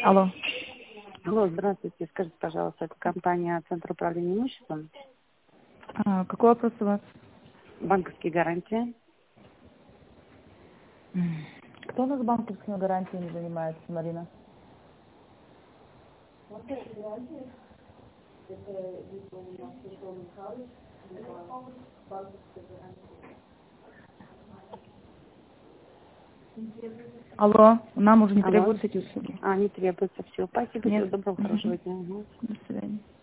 Алло. Алло, здравствуйте. Скажите, пожалуйста, это компания «Центр управления имуществом», Какой вопрос у вас? банковские гарантии. Кто у нас банковскими гарантиями занимается, Марина? Алло, нам уже не Алло. требуются эти услуги. Не требуется. Все. Спасибо. Нет. Всего доброго, хорошего дня. Угу. До свидания.